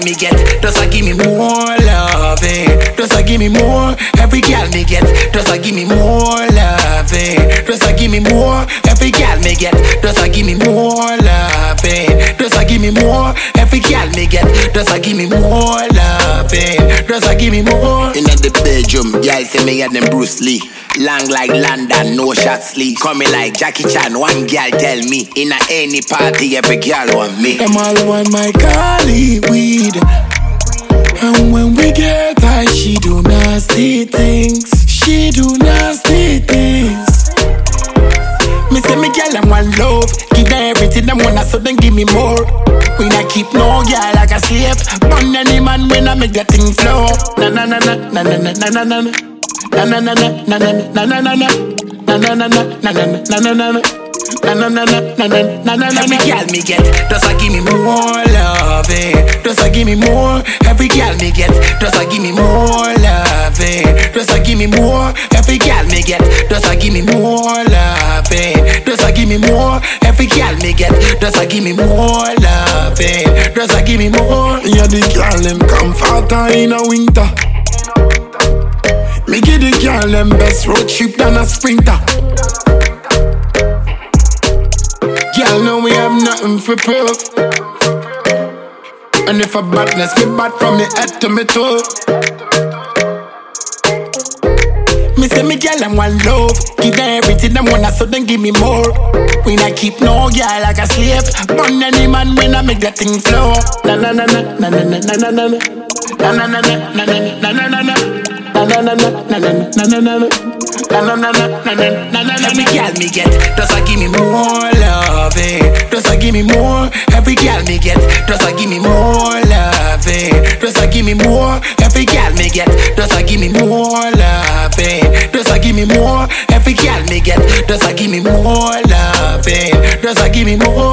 me get, just a give me more loving. Just a give me more, every girl me get, just a give me more loving. Just a give me more, every girl me get, just a give me more loving. Just a give me more, every girl me get, just a give me more loving. Just a give me more. In the bedroom, girl say me and them Bruce Lee. Long like London, no shot sleep. Coming like Jackie Chan, one girl tell me. In any party, every girl want me. Them all want my Cali weed. And when we get high, she do nasty things. She do nasty things. Me say me girl, I'm one love. Give them everything them wanna, so then give me more. We not keep no girl like a slave. Burn any man when I make that thing flow. Na na na na na na na na na na. Na na na na na na na na na na. Na na na na na na na na na na. Na na na na na na na na. Every girl me get, just a give me more loving. Just a give me more. Every girl me get, just a give me more loving. Just a give me more. Every girl me get, just a give me more loving. Just a give me more. Every girl me get, just a give me more loving. Just a give me more. Yeah, the girl them comforter in a winter. Me give the girl them best road trip than a sprinter. Girl know we have nothing for proof. And if a badness, me bad from me head to me toe. Me say me girl I'm one love. Give them everything them wanna, so then give me more. We not keep no girl like a slave. Burn any man when I make that thing flow. Na na na na na na na na na na. Na na na na na na na na na. Na na na na na na na na na. Na na na na na na na na. Every girl me get, just a give me more loving. Just a give me more. Every girl me get, just a give me more loving. Just a give me more. Every girl me get, just a give me more loving. Just a give me more. Every girl me get, just a give me more loving. Just a give me more.